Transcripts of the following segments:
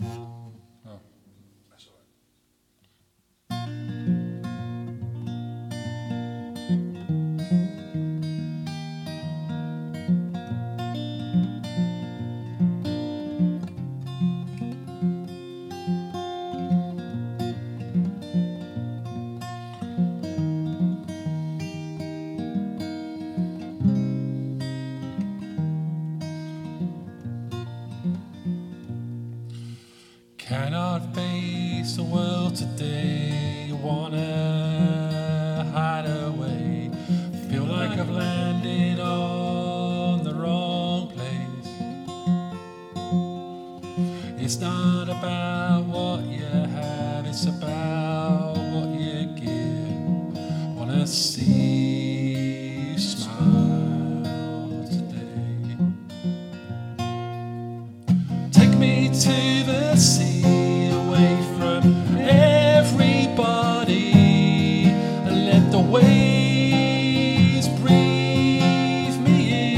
Oh, that's all Cannot face the world today. You wanna hide away. Feel like I've landed on the wrong place. It's not about what you have, it's about what you give. Wanna see you smile today. Take me to the sea, away from everybody, and let the waves breathe me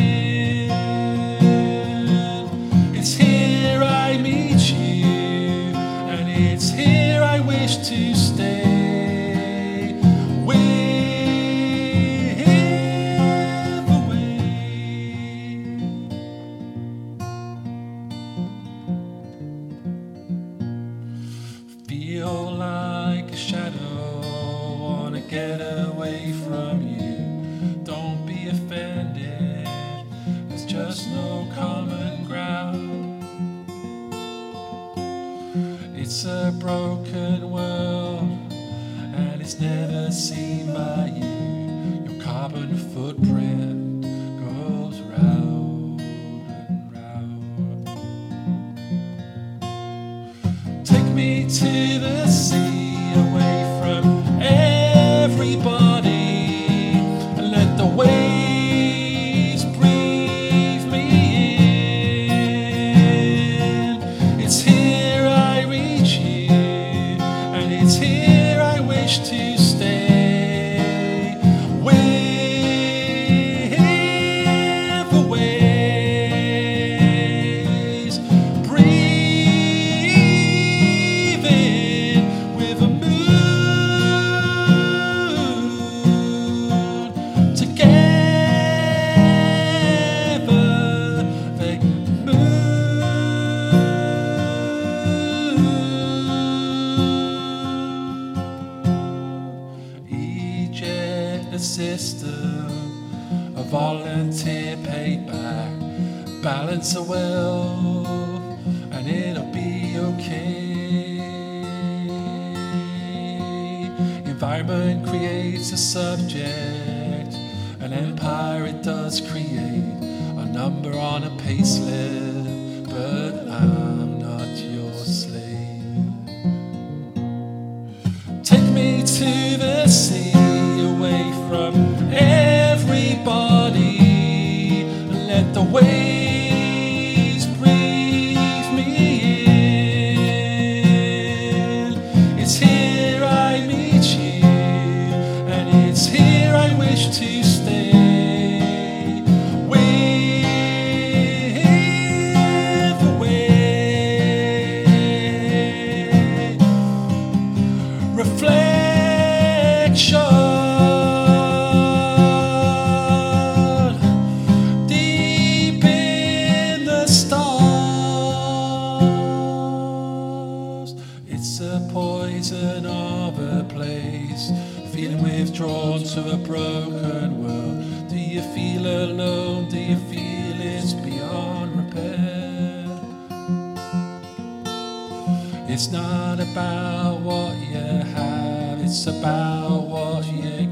in. It's here I meet you, and it's here I wish to stay. Feel like a shadow, wanna get away from you. Don't be offended, there's just no common ground. It's a broken world, and it's never seen by you. Your carbon footprint goes round and round. Take me to the sea, away from everybody, and let the waves breathe me in. It's here I reach you, and it's here I wish to stay. With the waves breathe with a moon. Together they move. Eject the system, a volunteer payback. Balance the will, and it'll be okay. Environment creates a subject, an empire it does create. A number on a payslip, but I'm not your slave. Take me to the sea, away from everybody, and let the waves breathe me in. It's here I meet you, and it's here I wish to stay. With the wave. Reflection. It's a poison of a place, feeling withdrawn to a broken world. Do you feel alone? Do you feel it's beyond repair? It's not about what you have, it's about what you